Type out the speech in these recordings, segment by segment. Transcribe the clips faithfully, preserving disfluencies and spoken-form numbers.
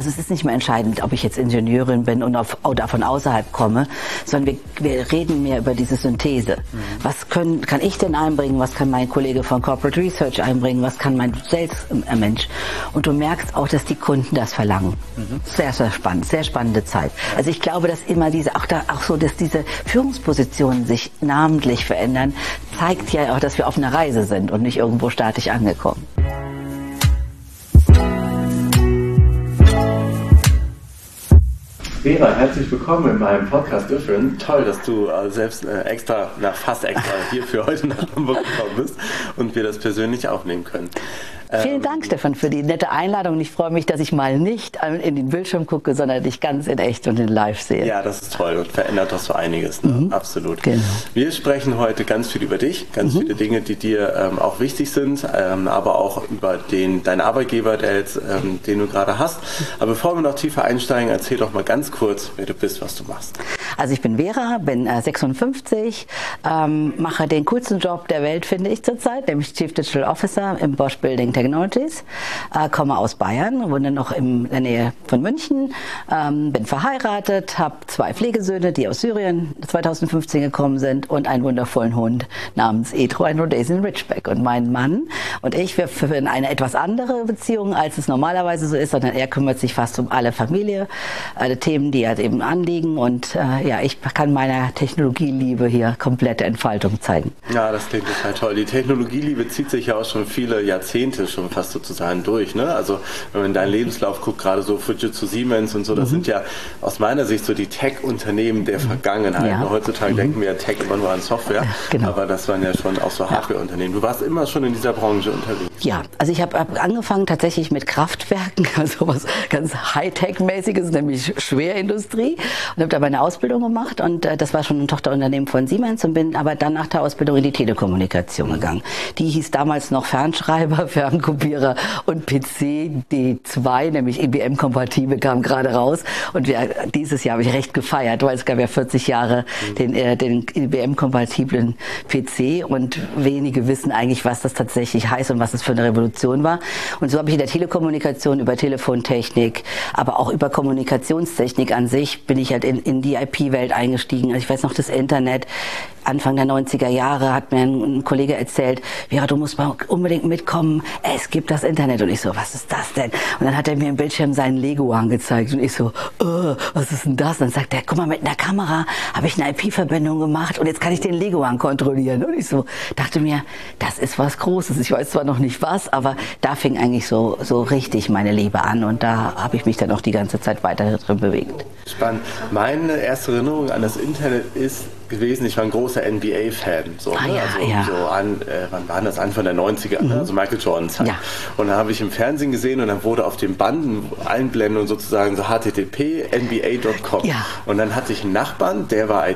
Also es ist nicht mehr entscheidend, ob ich jetzt Ingenieurin bin und auf, oder von außerhalb komme, sondern wir, wir reden mehr über diese Synthese. Mhm. Was können, kann ich denn einbringen? Was kann mein Kollege von Corporate Research einbringen? Was kann mein Sales-Mensch? Und du merkst auch, dass die Kunden das verlangen. Mhm. Sehr, sehr spannend, sehr spannende Zeit. Also ich glaube, dass immer diese, auch da, auch so, dass diese Führungspositionen sich namentlich verändern, zeigt ja auch, dass wir auf einer Reise sind und nicht irgendwo statisch angekommen. Vera, herzlich willkommen in meinem Podcast Different. Toll, dass du äh, selbst äh, extra, na fast extra hier für heute nach Hamburg gekommen bist und wir das persönlich aufnehmen können. Vielen Dank, Stefan, für die nette Einladung. Ich freue mich, dass ich mal nicht in den Bildschirm gucke, sondern dich ganz in echt und in live sehe. Ja, das ist toll und verändert doch so einiges. Ne? Mhm. Absolut. Genau. Wir sprechen heute ganz viel über dich, ganz mhm. viele Dinge, die dir ähm, auch wichtig sind, ähm, aber auch über den, deinen Arbeitgeber, der jetzt, ähm, den du gerade hast. Aber bevor wir noch tiefer einsteigen, erzähl doch mal ganz kurz, wer du bist, was du machst. Also ich bin Vera, bin äh, sechsundfünfzig, ähm, mache den coolsten Job der Welt, finde ich zurzeit, nämlich Chief Digital Officer im Bosch Building Technologies, äh, komme aus Bayern, wohne noch in der Nähe von München, ähm, bin verheiratet, habe zwei Pflegesöhne, die aus Syrien zweitausendfünfzehn gekommen sind und einen wundervollen Hund namens Etro, ein Rhodesian Ridgeback. Und mein Mann und ich, wir führen eine etwas andere Beziehung, als es normalerweise so ist, sondern er kümmert sich fast um alle Familie, alle Themen, die halt eben anliegen und äh, ja, ich kann meiner Technologieliebe hier komplette Entfaltung zeigen. Ja, das klingt total toll. Die Technologieliebe zieht sich ja auch schon viele Jahrzehnte schon fast sozusagen durch. Ne? Also wenn man in deinen Lebenslauf guckt, gerade so Fujitsu, Siemens und so, das mhm. sind ja aus meiner Sicht so die Tech-Unternehmen der Vergangenheit. Ja. Heutzutage mhm. denken wir ja Tech immer nur an Software, genau. aber das waren ja schon auch so Hardware-Unternehmen. Du warst immer schon in dieser Branche unterwegs. Ja, also ich habe hab angefangen tatsächlich mit Kraftwerken, also was ganz Hightech-mäßiges, nämlich Schwerindustrie, und habe da meine Ausbildung gemacht und äh, das war schon ein Tochterunternehmen von Siemens und bin aber dann nach der Ausbildung in die Telekommunikation gegangen. Die hieß damals noch Fernschreiber, Fernkopierer und P C D zwei, nämlich I B M-kompatibel, kam gerade raus und wir, dieses Jahr habe ich recht gefeiert, weil es gab ja vierzig Jahre den, äh, den I B M-kompatiblen P C und wenige wissen eigentlich, was das tatsächlich heißt und was es für eine Revolution war. Und so habe ich in der Telekommunikation über Telefontechnik, aber auch über Kommunikationstechnik an sich, bin ich halt in, in die I P-Welt eingestiegen. Also ich weiß noch, das Internet, Anfang der neunziger Jahre hat mir ein, ein Kollege erzählt, Vera, du musst mal unbedingt mitkommen, es gibt das Internet. Und ich so, was ist das denn? Und dann hat er mir im Bildschirm seinen Leguan gezeigt und ich so, oh, was ist denn das? Und dann sagt er, guck mal, mit einer Kamera habe ich eine I P-Verbindung gemacht und jetzt kann ich den Leguan kontrollieren. Und ich so dachte mir, das ist was Großes. Ich weiß zwar noch nicht was, aber da fing eigentlich so, so richtig meine Liebe an und da habe ich mich dann auch die ganze Zeit weiter drin bewegt. Spannend. Meine erste Erinnerung an das Internet ist gewesen, ich war ein großer N B A-Fan. So, ah, ne? ja, also, ja. so an, äh, wann war das? Anfang der neunziger, mhm. ne? Also Michael Jordan Zeit. Ja. Und dann habe ich im Fernsehen gesehen und dann wurde auf den Bandeneinblendungen sozusagen so H T T P N B A Punkt com. Ja. Und dann hatte ich einen Nachbarn, der war I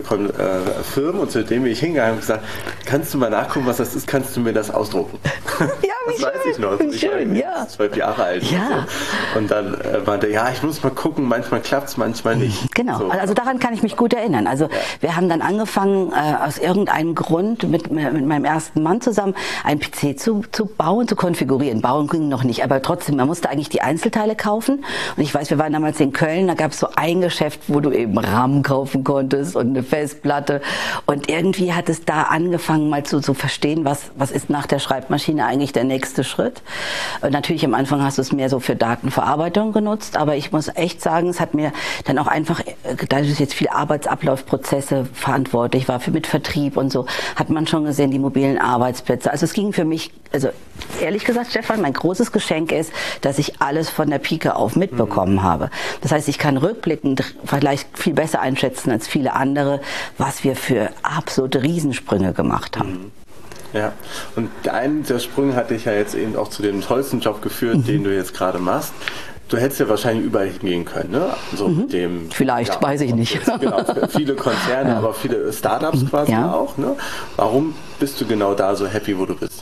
T-Firmen und zu dem bin ich hingegangen und gesagt, kannst du mal nachgucken, was das ist, kannst du mir das ausdrucken? Ja, das wie weiß schön, ich noch. wie ich schön, war ja. zwölf Jahre alt. Ja. So. Und dann äh, meinte er, ja, ich muss mal gucken, manchmal klappt es, manchmal nicht. Genau, so. Also daran kann ich mich gut erinnern. Also ja. wir haben dann angefangen, äh, aus irgendeinem Grund mit, mit meinem ersten Mann zusammen einen P C zu, zu bauen, zu konfigurieren. Bauen ging noch nicht, aber trotzdem, man musste eigentlich die Einzelteile kaufen. Und ich weiß, wir waren damals in Köln, da gab es so ein Geschäft, wo du eben RAM kaufen konntest und eine Festplatte. Und irgendwie hat es da angefangen, mal zu, zu verstehen, was, was ist nach der Schreibmaschine eigentlich der nächste Schritt. Und natürlich am Anfang hast du es mehr so für Datenverarbeitung genutzt, aber ich muss echt sagen, es hat mir dann auch einfach, da ich jetzt viele Arbeitsablaufprozesse verantwortlich war, für mit Vertrieb und so, hat man schon gesehen, die mobilen Arbeitsplätze. Also es ging für mich, also ehrlich gesagt, Stefan, mein großes Geschenk ist, dass ich alles von der Pike auf mitbekommen mhm. habe. Das heißt, ich kann rückblickend vielleicht viel besser einschätzen als viele andere, was wir für absolute Riesensprünge gemacht haben. Mhm. Ja, und einen der Sprünge hat dich ja jetzt eben auch zu dem tollsten Job geführt, mhm. den du jetzt gerade machst. Du hättest ja wahrscheinlich überall hingehen können, ne? So mhm. mit dem, Vielleicht, ja, weiß ich nicht. Genau, viele Konzerne, ja. aber viele Startups quasi ja. auch, ne? Warum bist du genau da so happy, wo du bist?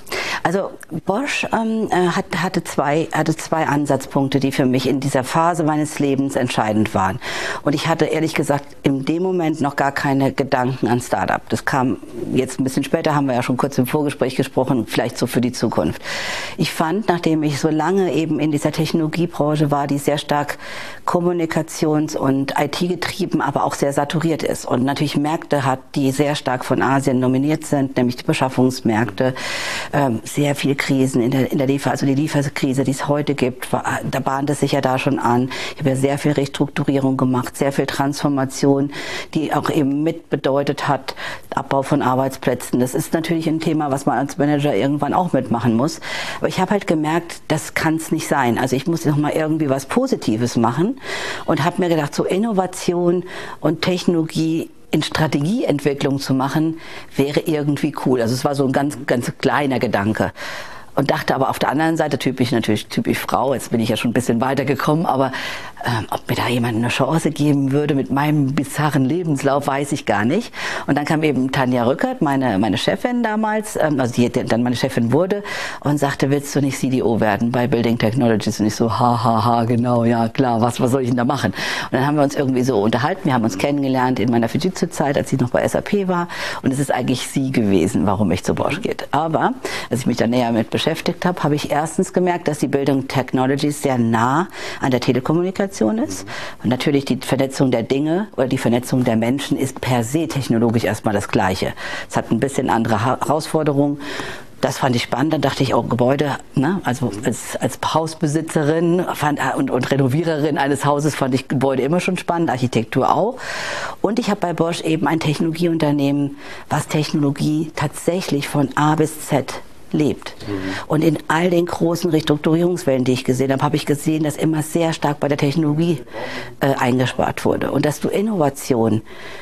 Also Bosch ähm, hat, hatte, zwei, hatte zwei Ansatzpunkte, die für mich in dieser Phase meines Lebens entscheidend waren. Und ich hatte ehrlich gesagt in dem Moment noch gar keine Gedanken an Startup. Das kam jetzt ein bisschen später, haben wir ja schon kurz im Vorgespräch gesprochen, vielleicht so für die Zukunft. Ich fand, nachdem ich so lange eben in dieser Technologiebranche war, die sehr stark kommunikations- und I T getrieben, aber auch sehr saturiert ist und natürlich Märkte hat, die sehr stark von Asien nominiert sind, nämlich die Beschaffungsmärkte, ähm, sehr viel Krisen in der, in der Liefer, also die Lieferkrise, die es heute gibt, war, da bahnt es sich ja da schon an. Ich habe ja sehr viel Restrukturierung gemacht, sehr viel Transformation, die auch eben mit bedeutet hat, Abbau von Arbeitsplätzen. Das ist natürlich ein Thema, was man als Manager irgendwann auch mitmachen muss. Aber ich habe halt gemerkt, das kann es nicht sein. Also ich muss noch mal irgendwie was Positives machen und habe mir gedacht, so Innovation und Technologie in Strategieentwicklung zu machen, wäre irgendwie cool. Also es war so ein ganz, ganz kleiner Gedanke. Und dachte aber auf der anderen Seite, typisch natürlich, typisch Frau, jetzt bin ich ja schon ein bisschen weitergekommen, aber ähm, ob mir da jemand eine Chance geben würde mit meinem bizarren Lebenslauf, weiß ich gar nicht. Und dann kam eben Tanja Rückert, meine, meine Chefin damals, ähm, also die dann meine Chefin wurde und sagte, willst du nicht C D O werden bei Building Technologies? Und ich so, ha, ha, ha, genau, ja, klar, was, was soll ich denn da machen? Und dann haben wir uns irgendwie so unterhalten, wir haben uns kennengelernt in meiner Fujitsu-Zeit, als ich noch bei S A P war. Und es ist eigentlich sie gewesen, warum ich zu Bosch geht. Aber, als ich mich da näher mit beschäftigt beschäftigt habe, habe ich erstens gemerkt, dass die Building Technologies sehr nah an der Telekommunikation ist. Und natürlich die Vernetzung der Dinge oder die Vernetzung der Menschen ist per se technologisch erstmal das Gleiche. Es hat ein bisschen andere Herausforderungen. Das fand ich spannend. Dann dachte ich, auch Gebäude, ne? Also als, als Hausbesitzerin fand, und, und Renoviererin eines Hauses fand ich Gebäude immer schon spannend, Architektur auch. Und ich habe bei Bosch eben ein Technologieunternehmen, was Technologie tatsächlich von A bis Z lebt. Mhm. Und in all den großen Restrukturierungswellen, die ich gesehen habe, habe ich gesehen, dass immer sehr stark bei der Technologie äh, eingespart wurde. Und dass du Innovation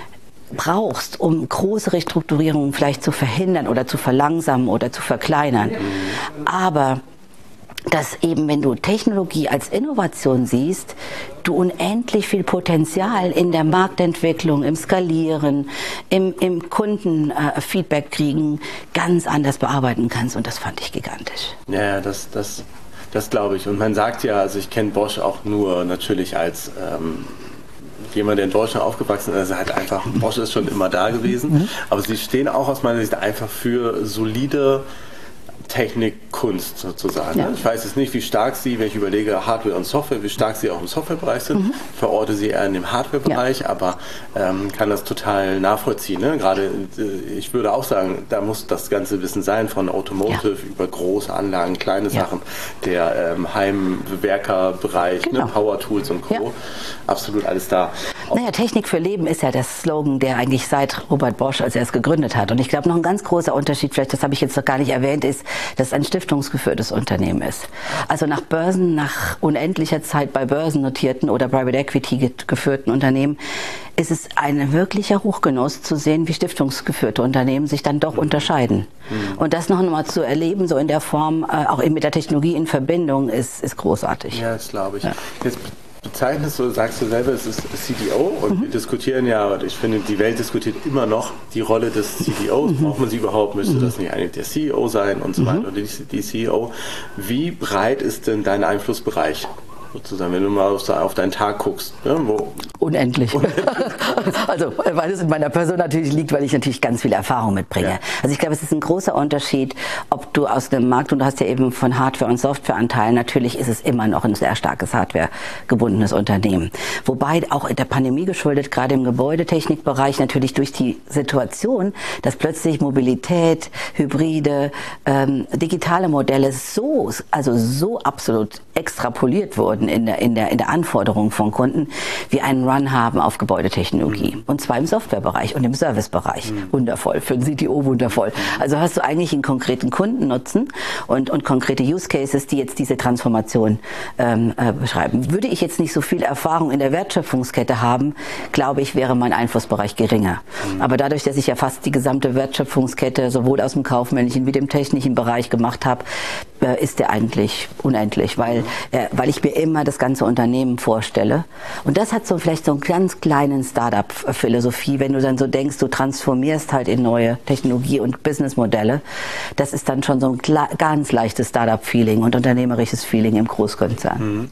brauchst, um große Restrukturierungen vielleicht zu verhindern oder zu verlangsamen oder zu verkleinern. Mhm. Aber dass eben, wenn du Technologie als Innovation siehst, du unendlich viel Potenzial in der Marktentwicklung, im Skalieren, im, im Kundenfeedback äh, kriegen, ganz anders bearbeiten kannst. Und das fand ich gigantisch. Ja, das, das, das glaube ich. Und man sagt ja, also ich kenne Bosch auch nur natürlich als ähm, jemand, der in Deutschland aufgewachsen ist, also halt einfach, Bosch ist schon immer da gewesen. Mhm. Aber sie stehen auch aus meiner Sicht einfach für solide Technik, Kunst sozusagen. Ja. Ich weiß jetzt nicht, wie stark Sie, wenn ich überlege, Hardware und Software, wie stark Sie auch im Softwarebereich sind. Mhm. Ich verorte Sie eher in dem Hardwarebereich, ja. aber ähm, kann das total nachvollziehen. Ne? Gerade, äh, ich würde auch sagen, da muss das ganze Wissen sein, von Automotive ja. über große Anlagen, kleine ja. Sachen, der ähm, Heimwerkerbereich, genau. ne? Power Tools und Co. Ja. Absolut alles da. Naja, Technik für Leben ist ja der Slogan, der eigentlich seit Robert Bosch, als er es gegründet hat. Und ich glaube, noch ein ganz großer Unterschied, vielleicht das habe ich jetzt noch gar nicht erwähnt, ist, dass es ein stiftungsgeführtes Unternehmen ist. Also nach Börsen, nach unendlicher Zeit bei börsennotierten oder Private Equity geführten Unternehmen ist es ein wirklicher Hochgenuss zu sehen, wie stiftungsgeführte Unternehmen sich dann doch unterscheiden. Mhm. Und das noch einmal zu erleben, so in der Form, äh, auch mit der Technologie in Verbindung, ist, ist großartig. Ja, das glaube ich. Ja. Jetzt bezeichnest du, sagst du selber, es ist C D O und mhm. wir diskutieren ja, ich finde, die Welt diskutiert immer noch die Rolle des C D Os. Mhm. Braucht man sie überhaupt? Müsste mhm. das nicht eigentlich der C E O sein und so weiter mhm. oder die, die C E O? Wie breit ist denn dein Einflussbereich? Sozusagen, wenn du mal auf, auf deinen Tag guckst. Ne, wo Unendlich. Also, weil es in meiner Person natürlich liegt, weil ich natürlich ganz viel Erfahrung mitbringe. Ja. Also ich glaube, es ist ein großer Unterschied, ob du aus dem Markt, und du hast ja eben von Hardware- und Softwareanteil, natürlich ist es immer noch ein sehr starkes Hardware-gebundenes Unternehmen. Wobei auch in der Pandemie geschuldet, gerade im Gebäudetechnikbereich, natürlich durch die Situation, dass plötzlich Mobilität, Hybride, ähm, digitale Modelle so, also so absolut extrapoliert wurden in der, in der, in der Anforderung von Kunden, wir einen Run haben auf Gebäudetechnologie. Mhm. Und zwar im Softwarebereich und im Servicebereich. Mhm. Wundervoll. Für den C T O wundervoll. Also hast du eigentlich einen konkreten Kundennutzen und, und konkrete Use Cases, die jetzt diese Transformation ähm, äh, beschreiben. Würde ich jetzt nicht so viel Erfahrung in der Wertschöpfungskette haben, glaube ich, wäre mein Einflussbereich geringer. Mhm. Aber dadurch, dass ich ja fast die gesamte Wertschöpfungskette sowohl aus dem kaufmännischen wie dem technischen Bereich gemacht habe, äh, ist der eigentlich unendlich, weil, äh, weil ich mir immer das ganze Unternehmen vorstelle. Und das hat so vielleicht so einen ganz kleinen Start-up-Philosophie, wenn du dann so denkst, du transformierst halt in neue Technologie- und Businessmodelle. Das ist dann schon so ein ganz leichtes Start-up-Feeling und unternehmerisches Feeling im Großkonzern. Mhm.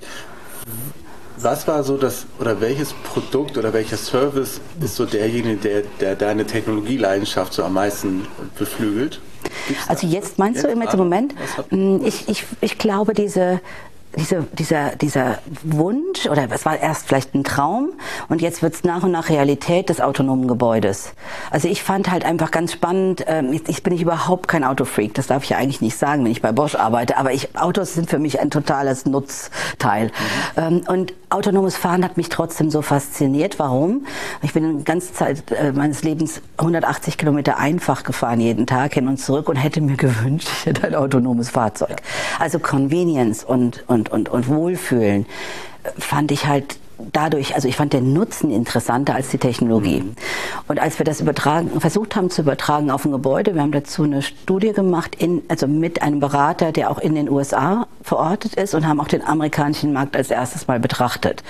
Was war so das, oder welches Produkt oder welcher Service ist so derjenige, der, der deine Technologieleidenschaft so am meisten beflügelt? Also jetzt meinst jetzt, du im jetzt Moment? Ich, ich, ich glaube, diese Diese, dieser, dieser Wunsch, oder es war erst vielleicht ein Traum und jetzt wird es nach und nach Realität des autonomen Gebäudes. Also ich fand halt einfach ganz spannend, ähm, ich, ich bin ich überhaupt kein Autofreak, das darf ich ja eigentlich nicht sagen, wenn ich bei Bosch arbeite, aber ich, Autos sind für mich ein totales Nutzteil. Mhm. Ähm, und autonomes Fahren hat mich trotzdem so fasziniert. Warum? Ich bin die ganze Zeit äh, meines Lebens hundertachtzig Kilometer einfach gefahren, jeden Tag hin und zurück und hätte mir gewünscht, ich hätte ein autonomes Fahrzeug. Also Convenience und, und Und, und, und Wohlfühlen fand ich halt dadurch, also ich fand den Nutzen interessanter als die Technologie. Mhm. Und als wir das übertragen, versucht haben zu übertragen auf ein Gebäude, wir haben dazu eine Studie gemacht, in, also mit einem Berater, der auch in den U S A verortet ist und haben auch den amerikanischen Markt als erstes mal betrachtet.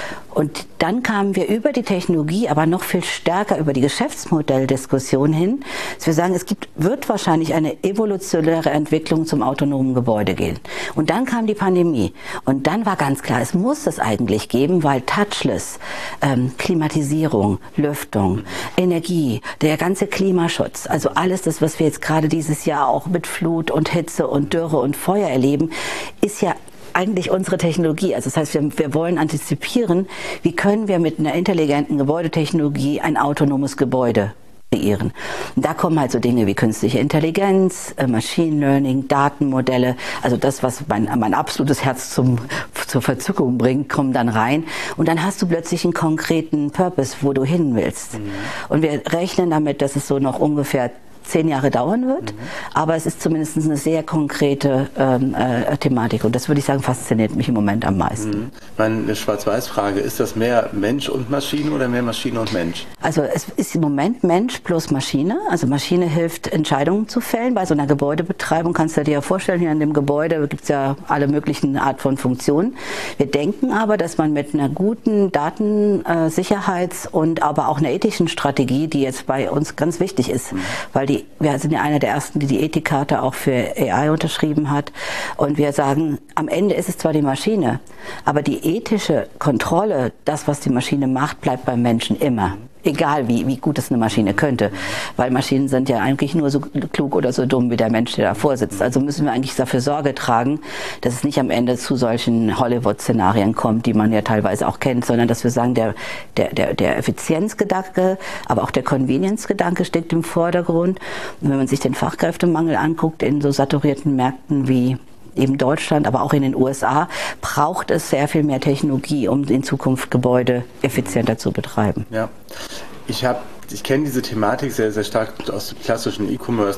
Und dann kamen wir über die Technologie, aber noch viel stärker über die Geschäftsmodelldiskussion hin, dass wir sagen, es gibt, wird wahrscheinlich eine evolutionäre Entwicklung zum autonomen Gebäude gehen. Und dann kam die Pandemie. Und dann war ganz klar, es muss das eigentlich geben, weil Touchless, ähm, Klimatisierung, Lüftung, Energie, der ganze Klimaschutz, also alles das, was wir jetzt gerade dieses Jahr auch mit Flut und Hitze und Dürre und Feuer erleben, ist ja eigentlich unsere Technologie. Also das heißt, wir, wir wollen antizipieren, wie können wir mit einer intelligenten Gebäudetechnologie ein autonomes Gebäude kreieren. Und da kommen halt so Dinge wie künstliche Intelligenz, Machine Learning, Datenmodelle, also das, was mein, mein absolutes Herz zum, zur Verzückung bringt, kommen dann rein. Und dann hast du plötzlich einen konkreten Purpose, wo du hin willst. Mhm. Und wir rechnen damit, dass es so noch ungefähr zehn Jahre dauern wird, mhm. aber es ist zumindest eine sehr konkrete ähm, äh, Thematik und das würde ich sagen, fasziniert mich im Moment am meisten. Mhm. Meine Schwarz-Weiß-Frage, ist das mehr Mensch und Maschine oder mehr Maschine und Mensch? Also es ist im Moment Mensch plus Maschine, also Maschine hilft, Entscheidungen zu fällen. Bei so einer Gebäudebetreibung kannst du dir ja vorstellen, hier in dem Gebäude gibt es ja alle möglichen Art von Funktionen. Wir denken aber, dass man mit einer guten Datensicherheits- und aber auch einer ethischen Strategie, die jetzt bei uns ganz wichtig ist, mhm. weil die wir sind ja einer der ersten, die die Ethikkarte auch für A I unterschrieben hat. Und wir sagen, am Ende ist es zwar die Maschine, aber die ethische Kontrolle, das, was die Maschine macht, bleibt beim Menschen immer. Egal, wie, wie gut es eine Maschine könnte. Weil Maschinen sind ja eigentlich nur so klug oder so dumm wie der Mensch, der davor sitzt. Also müssen wir eigentlich dafür Sorge tragen, dass es nicht am Ende zu solchen Hollywood-Szenarien kommt, die man ja teilweise auch kennt, sondern dass wir sagen, der, der, der, der Effizienzgedanke, aber auch der Convenience-Gedanke steht im Vordergrund. Und wenn man sich den Fachkräftemangel anguckt in so saturierten Märkten wie eben Deutschland, aber auch in den U S A, braucht es sehr viel mehr Technologie, um in Zukunft Gebäude effizienter zu betreiben. Ja, ich habe Ich kenne diese Thematik sehr, sehr stark aus dem klassischen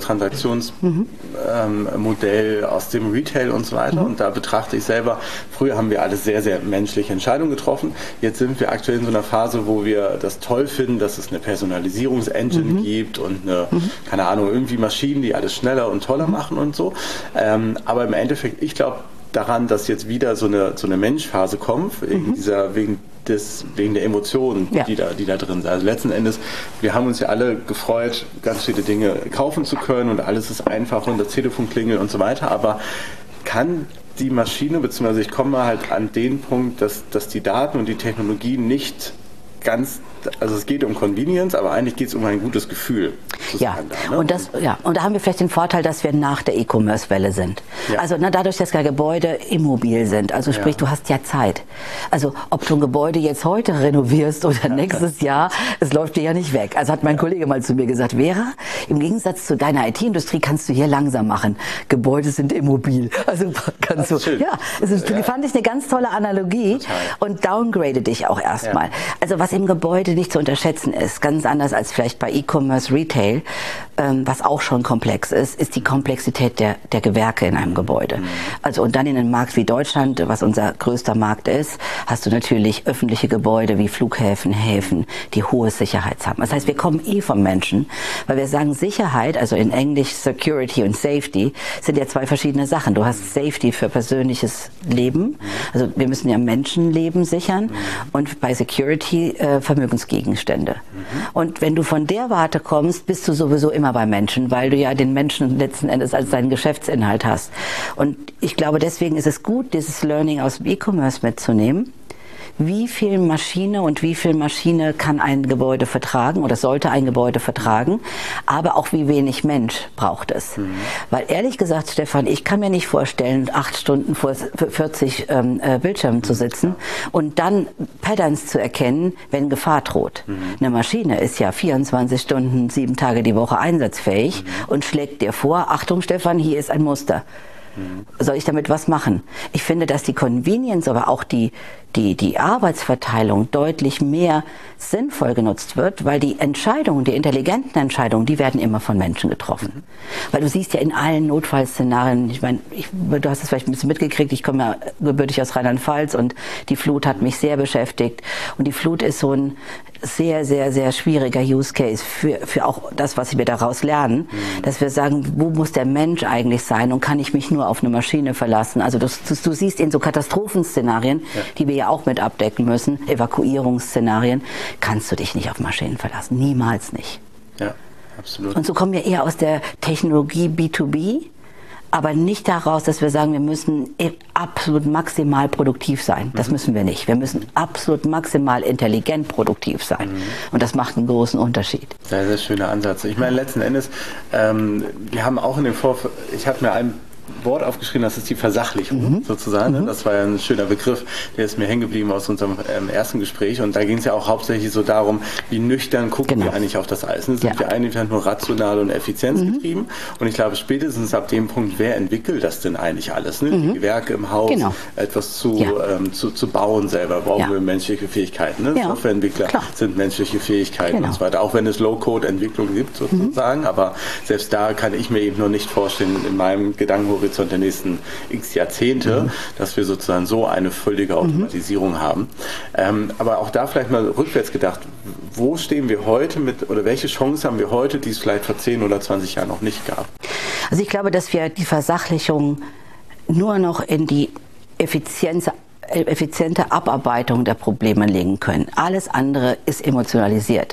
E-Commerce-Transaktionsmodell, mhm. ähm, aus dem Retail und so weiter. Mhm. Und da betrachte ich selber, früher haben wir alle sehr, sehr menschliche Entscheidungen getroffen. Jetzt sind wir aktuell in so einer Phase, wo wir das toll finden, dass es eine Personalisierungsengine mhm. gibt und eine, mhm. keine Ahnung, irgendwie Maschinen, die alles schneller und toller mhm. machen und so. Ähm, aber im Endeffekt, ich glaube daran, dass jetzt wieder so eine, so eine Menschphase kommt, wegen mhm. dieser, wegen Des, wegen der Emotionen, ja. die, da, die da drin sind. Also letzten Endes, wir haben uns ja alle gefreut, ganz viele Dinge kaufen zu können und alles ist einfach und das Telefon klingelt und so weiter, aber kann die Maschine, beziehungsweise ich komme halt an den Punkt, dass, dass die Daten und die Technologie nicht ganz, also es geht um Convenience, aber eigentlich geht es um ein gutes Gefühl. Ja, da, ne? und, das, ja, und da haben wir vielleicht den Vorteil, dass wir nach der E-Commerce-Welle sind. Ja. Also na, dadurch, dass ja Gebäude immobil sind, also sprich, ja. du hast ja Zeit. Also ob du ein Gebäude jetzt heute renovierst oder ja. nächstes Jahr, es läuft dir ja nicht weg. Also hat mein ja. Kollege mal zu mir gesagt, Vera, im Gegensatz zu deiner I T-Industrie kannst du hier langsam machen. Gebäude sind immobil. Also kannst du, schön. ja, es ist, ja. fand ich eine ganz tolle Analogie. Total. Und downgrade dich auch erstmal. Ja. Also was im Gebäude nicht zu unterschätzen ist, ganz anders als vielleicht bei E-Commerce, Retail, ähm, was auch schon komplex ist, ist die Komplexität der, der Gewerke in einem Gebäude. Also und dann in einem Markt wie Deutschland, was unser größter Markt ist, hast du natürlich öffentliche Gebäude wie Flughäfen, Häfen, die hohes Sicherheits haben. Das heißt, wir kommen eh vom Menschen, weil wir sagen Sicherheit, also in Englisch Security und Safety, sind ja zwei verschiedene Sachen. Du hast Safety für persönliches Leben, also wir müssen ja Menschenleben sichern und bei Security äh, Vermögensgegenstände. Und wenn du von der Warte kommst, bist du sowieso immer bei Menschen, weil du ja den Menschen letzten Endes als deinen Geschäftsinhalt hast. Und ich glaube, deswegen ist es gut, dieses Learning aus dem E-Commerce mitzunehmen. Wie viel Maschine und wie viel Maschine kann ein Gebäude vertragen oder sollte ein Gebäude vertragen, aber auch wie wenig Mensch braucht es. Mhm. Weil ehrlich gesagt, Stefan, ich kann mir nicht vorstellen, acht Stunden vor vierzig ähm, äh, Bildschirmen zu sitzen und dann Patterns zu erkennen, wenn Gefahr droht. Mhm. Eine Maschine ist ja vierundzwanzig Stunden, sieben Tage die Woche einsatzfähig mhm. und schlägt dir vor, Achtung Stefan, hier ist ein Muster. Soll ich damit was machen? Ich finde, dass die Convenience, aber auch die, die, die Arbeitsverteilung deutlich mehr sinnvoll genutzt wird, weil die Entscheidungen, die intelligenten Entscheidungen, die werden immer von Menschen getroffen. Mhm. Weil du siehst ja in allen Notfallszenarien, ich meine, ich, du hast es vielleicht ein bisschen mitgekriegt, ich komme ja gebürtig aus Rheinland-Pfalz und die Flut hat mich sehr beschäftigt. Und die Flut ist so ein sehr, sehr, sehr schwieriger Use Case für, für auch das, was wir daraus lernen, mhm. dass wir sagen, wo muss der Mensch eigentlich sein und kann ich mich nur auf eine Maschine verlassen? Also das, du, du siehst in so Katastrophenszenarien, ja. die wir ja auch mit abdecken müssen, Evakuierungsszenarien, kannst du dich nicht auf Maschinen verlassen. Niemals nicht. Ja, absolut. Und so kommen wir eher aus der Technologie B zwei B, aber nicht daraus, dass wir sagen, wir müssen absolut maximal produktiv sein. Das mhm. müssen wir nicht. Wir müssen absolut maximal intelligent produktiv sein. Mhm. Und das macht einen großen Unterschied. Sehr, sehr schöner Ansatz. Ich meine, letzten Endes, ähm, wir haben auch in dem Vorfeld, ich habe mir ein Wort aufgeschrieben, das ist die Versachlichung mhm. sozusagen. Mhm. Das war ja ein schöner Begriff, der ist mir hängen geblieben aus unserem ähm, ersten Gespräch. Und da ging es ja auch hauptsächlich so darum, wie nüchtern gucken genau. wir eigentlich auf das alles. Sind ja. wir eigentlich nur rational und effizienzgetrieben? Mhm. Und ich glaube, spätestens ab dem Punkt, wer entwickelt das denn eigentlich alles? Ne? Mhm. Die Gewerke im Haus, genau. etwas zu, ja. ähm, zu, zu bauen selber, brauchen ja. wir menschliche Fähigkeiten. Ne? Ja. Softwareentwickler Klar. sind menschliche Fähigkeiten genau. und so weiter. Auch wenn es Low-Code-Entwicklung gibt sozusagen. Mhm. Aber selbst da kann ich mir eben noch nicht vorstellen, in meinem Gedankenhorizont der nächsten x Jahrzehnte, mhm. dass wir sozusagen so eine völlige Automatisierung mhm. haben. Ähm, aber auch da vielleicht mal rückwärts gedacht, wo stehen wir heute mit, oder welche Chance haben wir heute, die es vielleicht vor zehn oder zwanzig Jahren noch nicht gab? Also ich glaube, dass wir die Versachlichung nur noch in die Effizienz effiziente Abarbeitung der Probleme legen können. Alles andere ist emotionalisiert.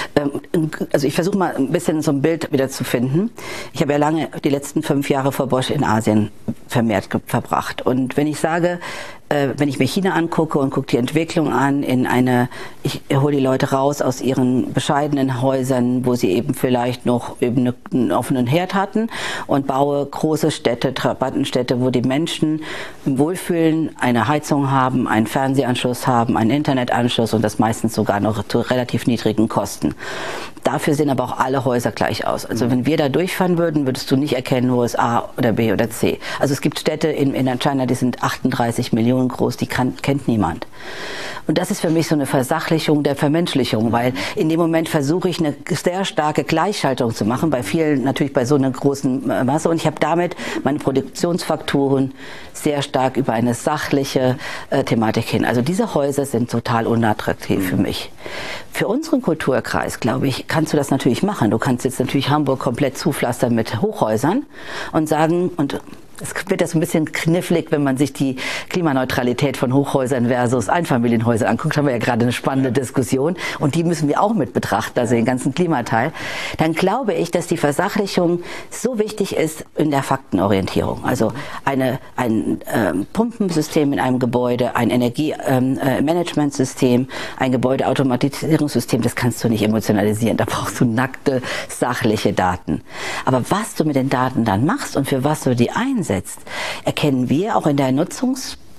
Also ich versuche mal ein bisschen so ein Bild wieder zu finden. Ich habe ja lange die letzten fünf Jahre vor Bosch in Asien vermehrt verbracht. Und wenn ich sage, wenn ich mir China angucke und gucke die Entwicklung an in eine, ich hole die Leute raus aus ihren bescheidenen Häusern, wo sie eben vielleicht noch eben einen offenen Herd hatten und baue große Städte, Trabantenstädte, wo die Menschen im Wohlfühlen eine Heizung haben, einen Fernsehanschluss haben, einen Internetanschluss und das meistens sogar noch zu relativ niedrigen Kosten. Dafür sehen aber auch alle Häuser gleich aus. Also wenn wir da durchfahren würden, würdest du nicht erkennen, wo es A oder B oder C. Also es gibt Städte in, in China, die sind achtunddreißig Millionen groß, die kann, kennt niemand. Und das ist für mich so eine Versachlichung der Vermenschlichung, weil in dem Moment versuche ich eine sehr starke Gleichschaltung zu machen, bei vielen natürlich bei so einer großen Masse. Und ich habe damit meine Produktionsfaktoren sehr stark über eine sachliche äh, Thematik hin. Also diese Häuser sind total unattraktiv für mich. Für unseren Kulturkreis, glaube ich, kannst du das natürlich machen. Du kannst jetzt natürlich Hamburg komplett zupflastern mit Hochhäusern und sagen, und es wird ja so ein bisschen knifflig, wenn man sich die Klimaneutralität von Hochhäusern versus Einfamilienhäusern anguckt. Da haben wir ja gerade eine spannende Diskussion und die müssen wir auch mit betrachten, also den ganzen Klimateil. Dann glaube ich, dass die Versachlichung so wichtig ist in der Faktenorientierung. Also eine, ein ähm, Pumpensystem in einem Gebäude, ein Energiemanagementsystem, ein Gebäudeautomatisierungssystem, das kannst du nicht emotionalisieren. Da brauchst du nackte, sachliche Daten. Aber was du mit den Daten dann machst und für was du die einsetzt, erkennen wir auch in der Nutzungs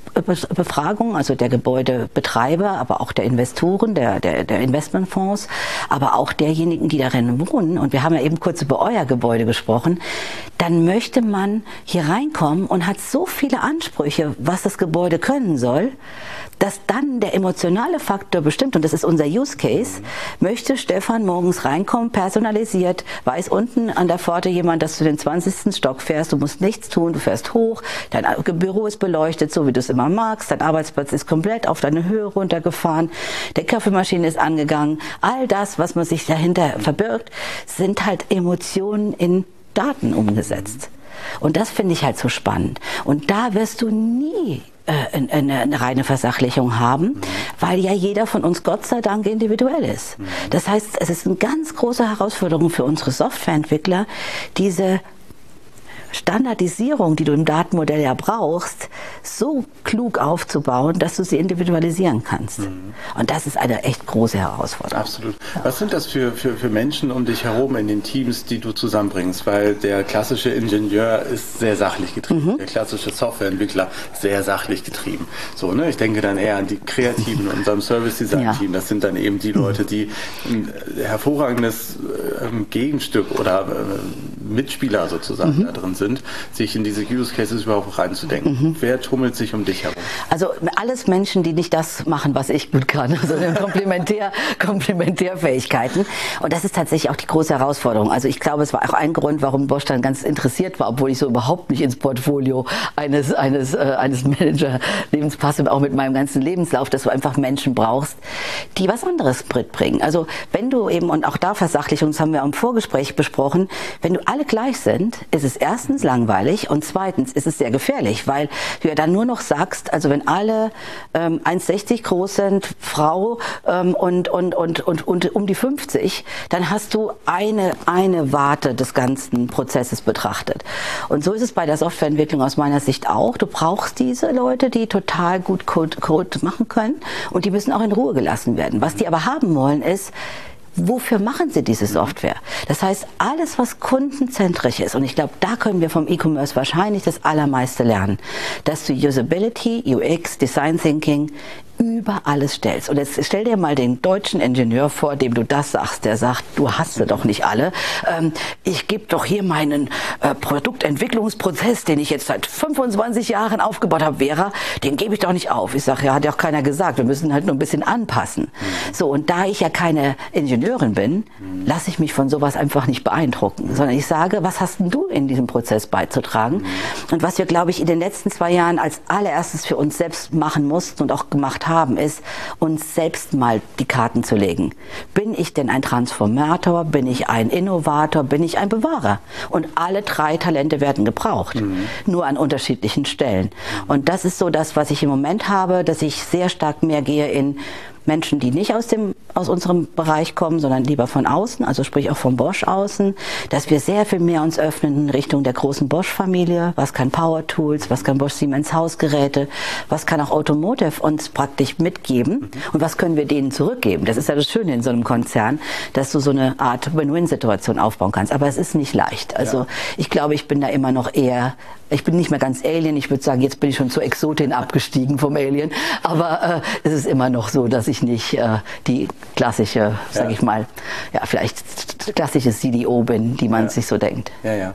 Befragung, also der Gebäudebetreiber, aber auch der Investoren, der, der, der Investmentfonds, aber auch derjenigen, die darin wohnen, und wir haben ja eben kurz über euer Gebäude gesprochen, dann möchte man hier reinkommen und hat so viele Ansprüche, was das Gebäude können soll, dass dann der emotionale Faktor bestimmt, und das ist unser Use Case, möchte Stefan morgens reinkommen, personalisiert, weiß unten an der Pforte jemand, dass du den zwanzigsten Stock fährst, du musst nichts tun, du fährst hoch, dein Büro ist beleuchtet, so wie du es immer magst, dein Arbeitsplatz ist komplett auf deine Höhe runtergefahren, die Kaffeemaschine ist angegangen, all das, was man sich dahinter verbirgt, sind halt Emotionen in Daten umgesetzt. Und das finde ich halt so spannend. Und da wirst du nie äh, eine, eine reine Versachlichung haben, mhm. weil ja jeder von uns Gott sei Dank individuell ist. Mhm. Das heißt, es ist eine ganz große Herausforderung für unsere Softwareentwickler, diese Standardisierung, die du im Datenmodell ja brauchst, so klug aufzubauen, dass du sie individualisieren kannst. Mhm. Und das ist eine echt große Herausforderung. Absolut. Was sind das für, für, für Menschen um dich herum in den Teams, die du zusammenbringst? Weil der klassische Ingenieur ist sehr sachlich getrieben, mhm. der klassische Softwareentwickler sehr sachlich getrieben. So, ne? Ich denke dann eher an die Kreativen in unserem Service-Design-Team. Ja. Das sind dann eben die Leute, die ein hervorragendes äh, Gegenstück oder äh, Mitspieler sozusagen mhm. da drin sind. sind, sich in diese Use Cases überhaupt reinzudenken. Mhm. Wer tummelt sich um dich herum? Also alles Menschen, die nicht das machen, was ich gut kann, sondern Komplementär, Komplementärfähigkeiten. Und das ist tatsächlich auch die große Herausforderung. Also ich glaube, es war auch ein Grund, warum Bosch dann ganz interessiert war, obwohl ich so überhaupt nicht ins Portfolio eines, eines, äh, eines Managerlebens passe, auch mit meinem ganzen Lebenslauf, dass du einfach Menschen brauchst, die was anderes mitbringen. Also wenn du eben, und auch da Versachlichung, das haben wir im Vorgespräch besprochen, wenn du alle gleich sind, ist es erstens langweilig und zweitens ist es sehr gefährlich, weil du ja dann nur noch sagst, also wenn alle ähm, eins Komma sechzig groß sind, Frau ähm, und, und, und, und, und um die fünfzig, dann hast du eine, eine Warte des ganzen Prozesses betrachtet. Und so ist es bei der Softwareentwicklung aus meiner Sicht auch. Du brauchst diese Leute, die total gut Code, Code machen können und die müssen auch in Ruhe gelassen werden. Was die aber haben wollen ist, wofür machen sie diese Software? Das heißt, alles, was kundenzentrisch ist, und ich glaube, da können wir vom E-Commerce wahrscheinlich das Allermeiste lernen, dass du Usability, U X, Design Thinking über alles stellst. Und jetzt stell dir mal den deutschen Ingenieur vor, dem du das sagst, der sagt, du hast sie doch nicht alle. Ähm, ich gebe doch hier meinen äh, Produktentwicklungsprozess, den ich jetzt seit fünfundzwanzig Jahren aufgebaut habe, Vera, den gebe ich doch nicht auf. Ich sage, ja, hat ja auch keiner gesagt, wir müssen halt nur ein bisschen anpassen. Mhm. So, und da ich ja keine Ingenieurin bin, mhm. lasse ich mich von sowas einfach nicht beeindrucken, mhm. sondern ich sage, was hast denn du in diesem Prozess beizutragen? Mhm. Und was wir, glaube ich, in den letzten zwei Jahren als allererstes für uns selbst machen mussten und auch gemacht haben, haben, ist, uns selbst mal die Karten zu legen. Bin ich denn ein Transformator? Bin ich ein Innovator? Bin ich ein Bewahrer? Und alle drei Talente werden gebraucht, mhm. nur an unterschiedlichen Stellen. Und das ist so das, was ich im Moment habe, dass ich sehr stark mehr gehe in Menschen, die nicht aus dem, aus unserem Bereich kommen, sondern lieber von außen, also sprich auch von Bosch außen, dass wir sehr viel mehr uns öffnen in Richtung der großen Bosch-Familie. Was kann Power Tools, was kann Bosch Siemens Hausgeräte, was kann auch Automotive uns praktisch mitgeben mhm. und was können wir denen zurückgeben. Das ist ja das Schöne in so einem Konzern, dass du so eine Art Win-Win-Situation aufbauen kannst. Aber es ist nicht leicht. Also ja. ich glaube, ich bin da immer noch eher, ich bin nicht mehr ganz Alien, ich würde sagen, jetzt bin ich schon zur Exotin abgestiegen vom Alien, aber äh, es ist immer noch so, dass ich nicht äh, die klassische, sag ja. ich mal, ja vielleicht klassische C D O bin, die man ja. sich so denkt. Ja, ja.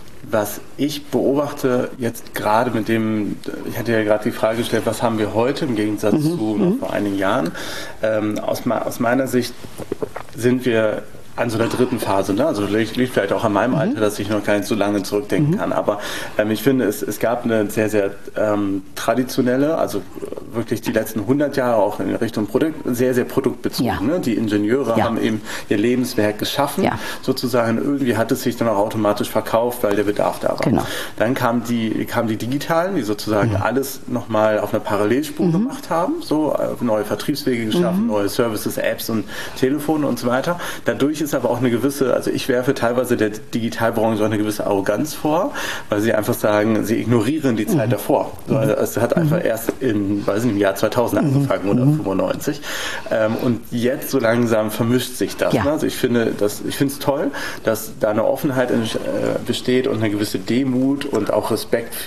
Was ich beobachte jetzt gerade mit dem, ich hatte ja gerade die Frage gestellt, was haben wir heute im Gegensatz mhm. zu noch vor einigen Jahren? Ähm, aus, aus meiner Sicht sind wir an so einer dritten Phase, ne? Also liegt, liegt vielleicht auch an meinem mhm. Alter, dass ich noch gar nicht so lange zurückdenken mhm. kann, aber ähm, ich finde, es, es gab eine sehr, sehr ähm, traditionelle, also wirklich die letzten hundert Jahre auch in Richtung Produkt, sehr, sehr produktbezogen. Ja. Ne? Die Ingenieure ja. haben eben ihr Lebenswerk geschaffen, ja. sozusagen, irgendwie hat es sich dann auch automatisch verkauft, weil der Bedarf da war. Genau. Dann kamen die, kamen die Digitalen, die sozusagen mhm. alles nochmal auf einer Parallelspur mhm. gemacht haben, so äh, neue Vertriebswege geschaffen, mhm. neue Services, Apps und Telefone und so weiter. Dadurch ist aber auch eine gewisse, also ich werfe teilweise der Digitalbranche auch eine gewisse Arroganz vor, weil sie einfach sagen, sie ignorieren die Zeit mhm. davor. So, also es hat einfach mhm. erst in, weiß nicht, im Jahr zweitausend mhm. angefangen oder mhm. fünfundneunzig. Ähm, und jetzt so langsam vermischt sich das. Ja. Ne? Also ich finde das, ich finde es toll, dass da eine Offenheit in, äh, besteht und eine gewisse Demut und auch Respekt für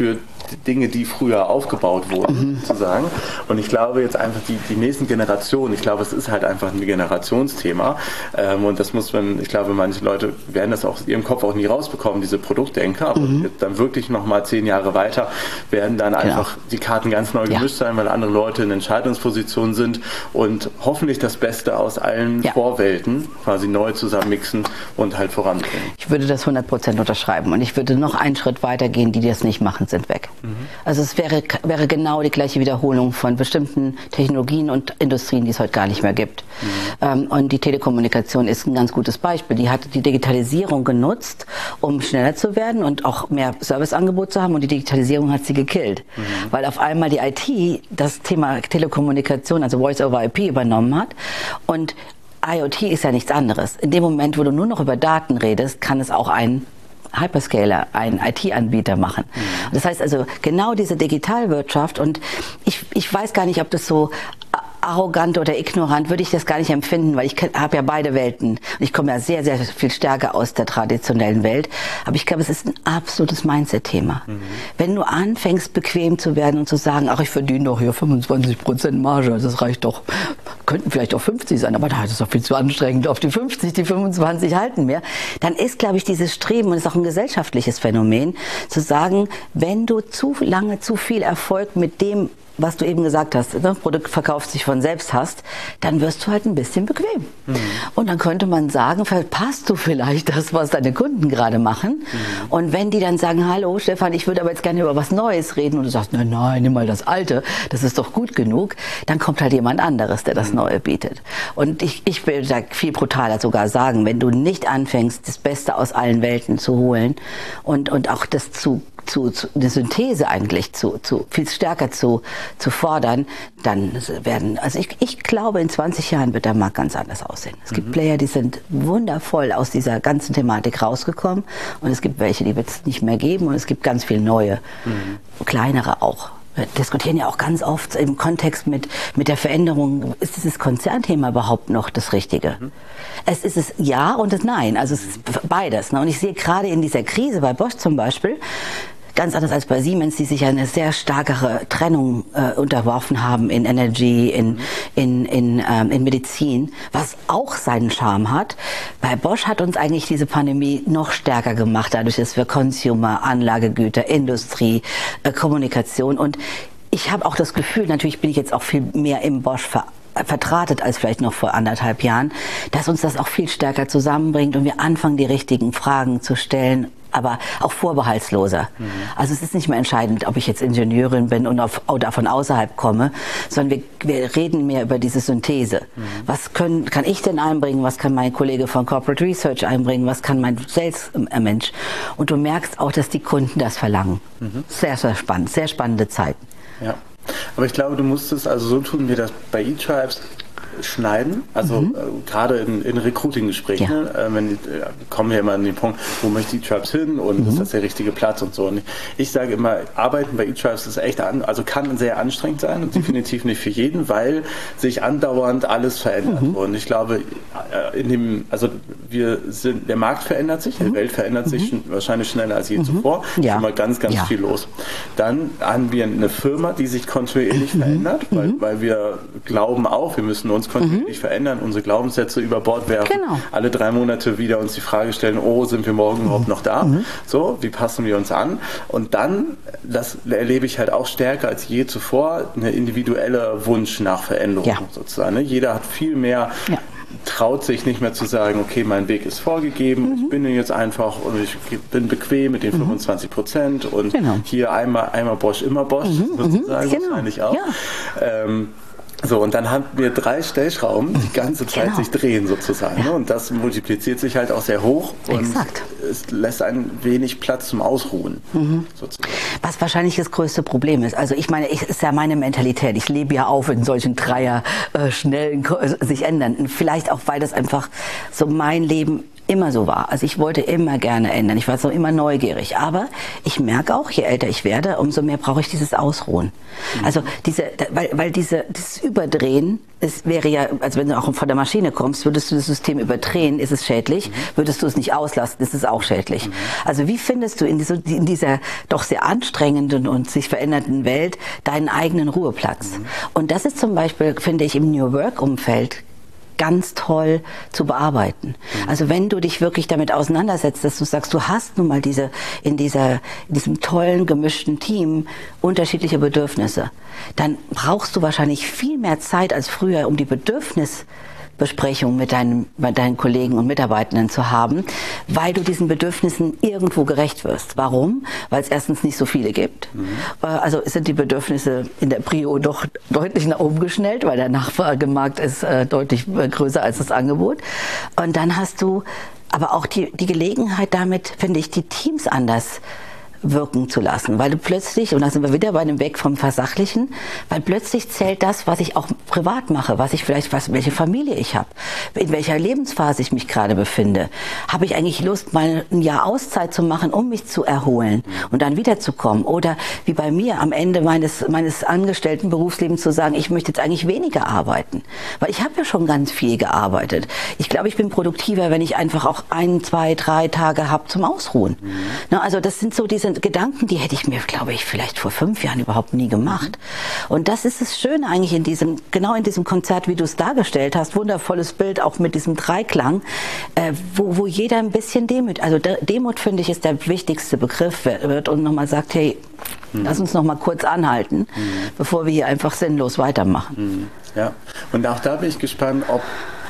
Dinge, die früher aufgebaut wurden, mhm. sozusagen. Und ich glaube jetzt einfach die, die nächsten Generationen, ich glaube, es ist halt einfach ein Generationsthema. Ähm, und das muss man, ich glaube, manche Leute werden das auch aus ihrem Kopf auch nie rausbekommen, diese Produktdenker. Aber mhm. dann wirklich nochmal zehn Jahre weiter werden dann einfach genau. die Karten ganz neu gemischt ja. sein, weil andere Leute in Entscheidungspositionen sind und hoffentlich das Beste aus allen ja. Vorwelten quasi neu zusammenmixen und halt voranbringen. Ich würde das hundert Prozent unterschreiben und ich würde noch einen Schritt weiter gehen, die das nicht machen, sind weg. Mhm. Also es wäre, wäre genau die gleiche Wiederholung von bestimmten Technologien und Industrien, die es heute gar nicht mehr gibt. Mhm. Ähm, und die Telekommunikation ist ein ganz gutes Beispiel. Die hat die Digitalisierung genutzt, um schneller zu werden und auch mehr Serviceangebot zu haben, und die Digitalisierung hat sie gekillt. Mhm. Weil auf einmal die I T das Thema Telekommunikation, also Voice over I P, übernommen hat, und IoT ist ja nichts anderes. In dem Moment, wo du nur noch über Daten redest, kann es auch ein Hyperscaler, ein I T-Anbieter machen. Mhm. Das heißt also, genau diese Digitalwirtschaft, und ich, ich weiß gar nicht, ob das so arrogant oder ignorant würde ich das gar nicht empfinden, weil ich habe ja beide Welten. Ich komme ja sehr, sehr viel stärker aus der traditionellen Welt. Aber ich glaube, es ist ein absolutes Mindset-Thema. Mhm. Wenn du anfängst, bequem zu werden und zu sagen, ach, ich verdiene doch hier fünfundzwanzig Prozent Marge, das reicht doch, könnten vielleicht auch fünfzig sein, aber da ist es doch viel zu anstrengend, auf die fünfzig, die fünfundzwanzig halten mehr. Dann ist, glaube ich, dieses Streben, und das ist auch ein gesellschaftliches Phänomen, zu sagen, wenn du zu lange zu viel Erfolg mit dem, was du eben gesagt hast, das Produkt verkauft sich von selbst hast, dann wirst du halt ein bisschen bequem. Mhm. Und dann könnte man sagen, verpasst du vielleicht das, was deine Kunden gerade machen. Mhm. Und wenn die dann sagen, hallo Stefan, ich würde aber jetzt gerne über was Neues reden, und du sagst, nein, nein, nimm mal das Alte, das ist doch gut genug, dann kommt halt jemand anderes, der das mhm. Neue bietet. Und ich, ich will da viel brutaler sogar sagen, wenn du nicht anfängst, das Beste aus allen Welten zu holen und, und auch das zu Zu, zu, eine Synthese eigentlich zu, zu viel stärker zu, zu fordern, dann werden, also ich, ich glaube, in zwanzig Jahren wird der Markt ganz anders aussehen. Es mhm. gibt Player, die sind wundervoll aus dieser ganzen Thematik rausgekommen, und es gibt welche, die wird es nicht mehr geben, und es gibt ganz viele neue, mhm. kleinere auch. Wir diskutieren ja auch ganz oft im Kontext mit, mit der Veränderung, ist dieses Konzernthema überhaupt noch das Richtige? Mhm. Es ist es ja und es nein, also es ist beides. Ne? Und ich sehe gerade in dieser Krise bei Bosch zum Beispiel, ganz anders als bei Siemens, die sich eine sehr starkere Trennung äh, unterworfen haben in Energy, in, in, in, ähm, in Medizin, was auch seinen Charme hat. Bei Bosch hat uns eigentlich diese Pandemie noch stärker gemacht, dadurch, dass wir Consumer, Anlagegüter, Industrie, äh, Kommunikation, und ich habe auch das Gefühl, natürlich bin ich jetzt auch viel mehr im Bosch ver vertratet als vielleicht noch vor anderthalb Jahren, dass uns das auch viel stärker zusammenbringt und wir anfangen, die richtigen Fragen zu stellen, aber auch vorbehaltsloser. Mhm. Also es ist nicht mehr entscheidend, ob ich jetzt Ingenieurin bin und auf, oder von außerhalb komme, sondern wir, wir reden mehr über diese Synthese. Mhm. Was können, kann ich denn einbringen? Was kann mein Kollege von Corporate Research einbringen? Was kann mein Sales-Mensch? Und du merkst auch, dass die Kunden das verlangen. Mhm. Sehr, sehr spannend, sehr spannende Zeiten. Ja. Aber ich glaube, du musst es, also so tun wir das bei eTribes, schneiden, also mhm. äh, gerade in, in Recruiting-Gesprächen, ja. ne, äh, wenn, äh, kommen wir immer an den Punkt, wo möchte eTribes hin und mhm. ist das der richtige Platz und so. Und ich, ich sage immer, Arbeiten bei eTribes ist echt, an, also kann sehr anstrengend sein und mhm. definitiv nicht für jeden, weil sich andauernd alles verändert. Mhm. Und ich glaube, äh, in dem, also wir sind, der Markt verändert sich, mhm. die Welt verändert mhm. sich wahrscheinlich schneller als je mhm. zuvor. Ja. Schon mal ganz, ganz ja. viel los. Dann haben wir eine Firma, die sich kontinuierlich mhm. verändert, weil, mhm. weil wir glauben auch, wir müssen uns kontinuierlich mhm. verändern, unsere Glaubenssätze über Bord werfen, genau. alle drei Monate wieder uns die Frage stellen, oh, sind wir morgen mhm. überhaupt noch da? Mhm. So, wie passen wir uns an? Und dann, das erlebe ich halt auch stärker als je zuvor, eine individuelle Wunsch nach Veränderung ja. sozusagen. Ne? Jeder hat viel mehr ja. traut sich nicht mehr zu sagen, okay, mein Weg ist vorgegeben, mhm. ich bin jetzt einfach und ich bin bequem mit den mhm. fünfundzwanzig Prozent und genau. hier einmal, einmal Bosch, immer Bosch, mhm. sozusagen, genau. wahrscheinlich auch. Ja. Ähm, So, und dann haben wir drei Stellschrauben, die ganze Zeit genau. sich drehen sozusagen. Ja. Und das multipliziert sich halt auch sehr hoch und Exakt. es lässt ein wenig Platz zum Ausruhen. Mhm. Sozusagen. Was wahrscheinlich das größte Problem ist. Also ich meine, es ist ja meine Mentalität. Ich lebe ja auf in solchen Dreier äh, schnellen, sich ändern. Und vielleicht auch, weil das einfach so mein Leben immer so war. Also ich wollte immer gerne ändern. Ich war so immer neugierig. Aber ich merke auch, je älter ich werde, umso mehr brauche ich dieses Ausruhen. Mhm. Also diese, weil, weil diese, dieses Überdrehen, es wäre ja, also wenn du auch von der Maschine kommst, würdest du das System überdrehen, ist es schädlich. Mhm. Würdest du es nicht auslasten, ist es auch schädlich. Mhm. Also wie findest du in dieser, in dieser doch sehr anstrengenden und sich verändernden Welt deinen eigenen Ruheplatz? Mhm. Und das ist zum Beispiel, finde ich, im New Work-Umfeld ganz toll zu bearbeiten. Mhm. Also wenn du dich wirklich damit auseinandersetzt, dass du sagst, du hast nun mal diese, in dieser, in diesem tollen, gemischten Team unterschiedliche Bedürfnisse, dann brauchst du wahrscheinlich viel mehr Zeit als früher, um die Bedürfnisbesprechung mit deinen, mit deinen Kollegen und Mitarbeitenden zu haben, weil du diesen Bedürfnissen irgendwo gerecht wirst. Warum? Weil es erstens nicht so viele gibt. Mhm. Also sind die Bedürfnisse in der Prio doch deutlich nach oben geschnellt, weil der Nachfragemarkt ist äh, deutlich größer als das Angebot. Und dann hast du aber auch die, die Gelegenheit damit, finde ich, die Teams anders wirken zu lassen, weil du plötzlich, und da sind wir wieder bei dem Weg vom Versachlichen, weil plötzlich zählt das, was ich auch privat mache, was ich vielleicht, was, welche Familie ich habe, in welcher Lebensphase ich mich gerade befinde. Habe ich eigentlich Lust, mal ein Jahr Auszeit zu machen, um mich zu erholen und dann wiederzukommen? Oder wie bei mir am Ende meines, meines angestellten Berufslebens zu sagen, ich möchte jetzt eigentlich weniger arbeiten, weil ich habe ja schon ganz viel gearbeitet. Ich glaube, ich bin produktiver, wenn ich einfach auch ein, zwei, drei Tage habe zum Ausruhen. Mhm. Na, also das sind so diese Gedanken, die hätte ich mir, glaube ich, vielleicht vor fünf Jahren überhaupt nie gemacht. Und das ist das Schöne eigentlich in diesem, genau in diesem Konzert, wie du es dargestellt hast, wundervolles Bild, auch mit diesem Dreiklang, äh, wo, wo jeder ein bisschen Demut, also Demut, finde ich, ist der wichtigste Begriff, wird und nochmal sagt, hey, mhm. lass uns noch mal kurz anhalten, mhm. bevor wir hier einfach sinnlos weitermachen. Mhm. Ja, und auch da bin ich gespannt, ob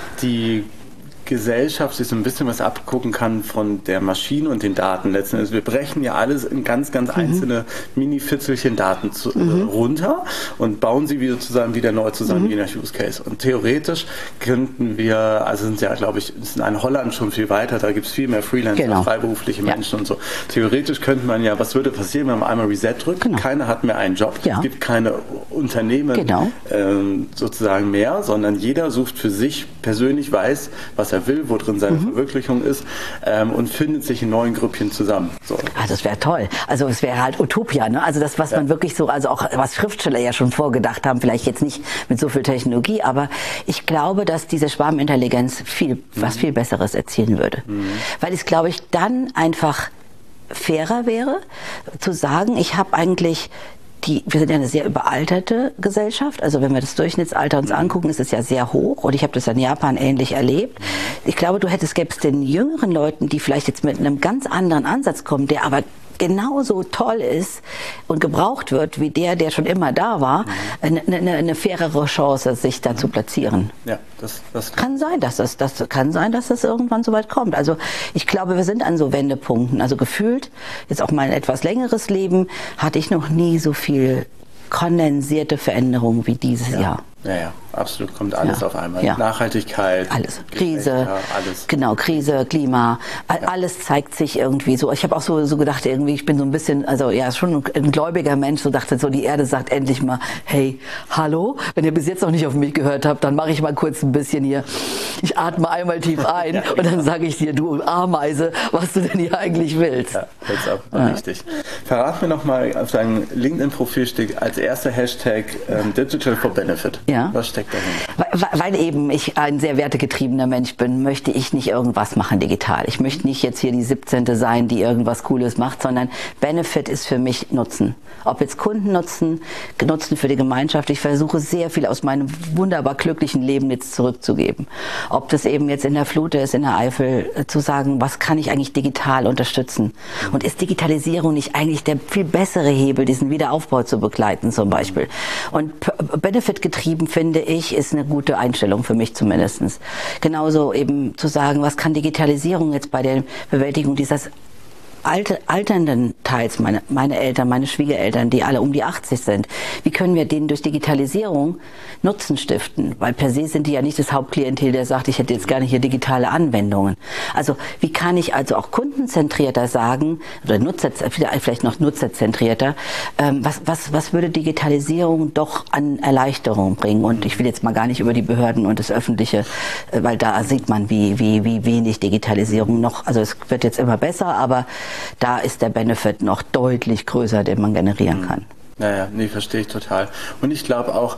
die Gesellschaft sich so ein bisschen was abgucken kann von der Maschine und den Daten. Letzten Endes, wir brechen ja alles in ganz, ganz mhm. einzelne Mini-Fitzelchen Daten zu, mhm. äh, runter und bauen sie wieder zusammen, wieder neu zusammen, mhm. je nach Use Case. Und theoretisch könnten wir, also sind ja, glaube ich, ist in Holland schon viel weiter, da gibt es viel mehr Freelancer, genau. freiberufliche ja. Menschen und so. Theoretisch könnte man ja, was würde passieren, wenn man einmal Reset drückt? Genau. Keiner hat mehr einen Job, ja. es gibt keine Unternehmen genau. ähm, sozusagen mehr, sondern jeder sucht für sich persönlich, weiß, was er will, wo drin seine mhm. Verwirklichung ist ähm, und findet sich in neuen Grüppchen zusammen. So. Ah, das wäre toll. Also es wäre halt Utopia, ne? Also das, was ja. man wirklich so, also auch was Schriftsteller ja schon vorgedacht haben, vielleicht jetzt nicht mit so viel Technologie, aber ich glaube, dass diese Schwarmintelligenz viel, mhm. was viel Besseres erzielen würde. Mhm. Weil es, glaube ich, dann einfach fairer wäre, zu sagen, ich habe eigentlich Die, wir sind ja eine sehr überalterte Gesellschaft. Also wenn wir das Durchschnittsalter uns angucken, ist es ja sehr hoch. Und ich habe das in Japan ähnlich erlebt. Ich glaube, du hättest, gäbe es den jüngeren Leuten, die vielleicht jetzt mit einem ganz anderen Ansatz kommen, der aber genauso toll ist und gebraucht wird wie der, der schon immer da war, eine, eine, eine fairere Chance, sich da zu platzieren. Ja, das, das kann sein, dass das, das kann sein, dass das irgendwann so weit kommt. Also ich glaube, wir sind an so Wendepunkten. Also gefühlt, jetzt auch mein etwas längeres Leben, hatte ich noch nie so viel kondensierte Veränderung wie dieses ja. Jahr. Ja, ja, absolut, kommt alles ja. auf einmal. Ja. Nachhaltigkeit, alles. Krise, ja, alles. Genau, Krise, Klima, ja. alles zeigt sich irgendwie so. Ich habe auch so, so gedacht, irgendwie, ich bin so ein bisschen, also ja, schon ein, ein gläubiger Mensch, so dachte so, die Erde sagt endlich mal, hey, hallo, wenn ihr bis jetzt noch nicht auf mich gehört habt, dann mache ich mal kurz ein bisschen hier, ich atme einmal tief ein ja, und dann sage ich dir, du Ameise, was du denn hier eigentlich willst. Ja, das ist auch ja. richtig. Verrat mir noch mal, auf deinem LinkedIn-Profil steht als erster Hashtag ähm, Digital for Benefit. Ja. Was steckt dahinter? Weil, weil eben ich ein sehr wertegetriebener Mensch bin, möchte ich nicht irgendwas machen digital. Ich möchte nicht jetzt hier die siebzehnte sein, die irgendwas Cooles macht, sondern Benefit ist für mich Nutzen. Ob jetzt Kunden nutzen, Nutzen für die Gemeinschaft. Ich versuche sehr viel aus meinem wunderbar glücklichen Leben jetzt zurückzugeben. Ob das eben jetzt in der Flut ist, in der Eifel, zu sagen, was kann ich eigentlich digital unterstützen? Und ist Digitalisierung nicht eigentlich der viel bessere Hebel, diesen Wiederaufbau zu begleiten zum Beispiel? Und Benefit getrieben, finde ich, ist eine gute Einstellung für mich zumindest. Genauso eben zu sagen, was kann Digitalisierung jetzt bei der Bewältigung dieses alte, alternden Teils, meine, meine Eltern, meine Schwiegereltern, die alle um die achtzig sind, wie können wir denen durch Digitalisierung Nutzen stiften? Weil per se sind die ja nicht das Hauptklientel, der sagt, ich hätte jetzt gerne hier digitale Anwendungen. Also wie kann ich also auch kundenzentrierter sagen, oder Nutzer, vielleicht noch nutzerzentrierter, ähm, was, was, was würde Digitalisierung doch an Erleichterung bringen? Und ich will jetzt mal gar nicht über die Behörden und das Öffentliche, äh, weil da sieht man, wie, wie, wie wenig Digitalisierung noch, also es wird jetzt immer besser, aber da ist der Benefit noch deutlich größer, den man generieren kann. Naja, nee, verstehe ich total. Und ich glaube auch,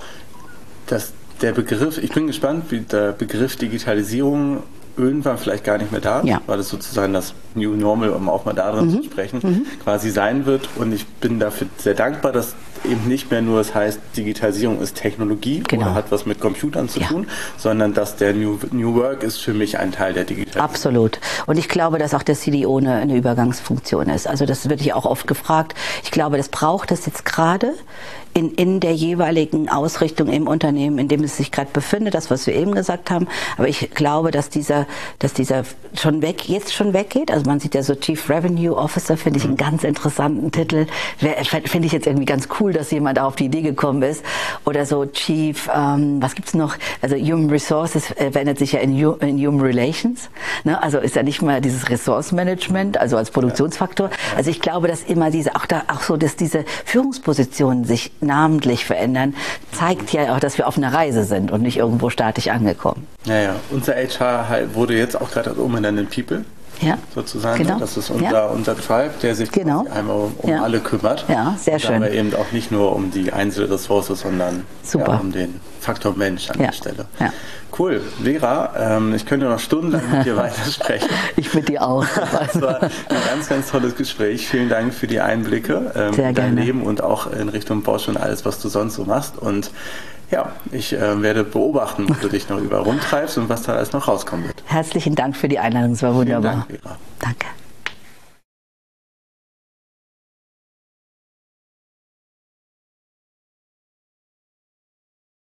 dass der Begriff, ich bin gespannt, wie der Begriff Digitalisierung irgendwann vielleicht gar nicht mehr da, ja. weil es sozusagen das New Normal, um auch mal darin mhm. zu sprechen, mhm. quasi sein wird. Und ich bin dafür sehr dankbar, dass eben nicht mehr nur es heißt, Digitalisierung ist Technologie genau. oder hat was mit Computern zu ja. tun, sondern dass der New, New Work ist für mich ein Teil der Digitalisierung. Absolut. Und ich glaube, dass auch der C D O eine, eine Übergangsfunktion ist. Also das wird ich auch oft gefragt. Ich glaube, das braucht es jetzt gerade in, in der jeweiligen Ausrichtung im Unternehmen, in dem es sich gerade befindet, das, was wir eben gesagt haben. Aber ich glaube, dass dieser, dass dieser schon weg, jetzt schon weggeht. Also man sieht ja so Chief Revenue Officer, finde ich einen ganz interessanten Titel. Finde ich jetzt irgendwie ganz cool, dass jemand auf die Idee gekommen ist. Oder so Chief, ähm, was gibt's noch? Also Human Resources äh, verändert sich ja in, in Human Relations. Ne? Also ist ja nicht mehr dieses Ressourcenmanagement, also als Produktionsfaktor. Also ich glaube, dass immer diese, auch da, auch so, dass diese Führungspositionen sich namentlich verändern, zeigt ja auch, dass wir auf einer Reise sind und nicht irgendwo statisch angekommen. Ja, ja. Unser H R wurde jetzt auch gerade umbenannt in People. Ja, sozusagen. Genau. Das ist unser, ja. unser Tribe, der sich genau. einmal um, um ja. alle kümmert. Ja, sehr schön. Aber eben auch nicht nur um die einzelne Ressource, sondern ja, um den Faktor Mensch an ja. der Stelle. Ja. Cool. Vera, ähm, ich könnte noch stundenlang mit dir weitersprechen. Ich mit dir auch. Das war ein ganz, ganz tolles Gespräch. Vielen Dank für die Einblicke ähm, Sehr in dein gerne. Leben und auch in Richtung Bosch und alles, was du sonst so machst. Und ja, ich äh, werde beobachten, wo du dich noch überall rumtreibst und was da alles noch rauskommen wird. Herzlichen Dank für die Einladung, es war wunderbar. Vielen Dank, Vera. Danke.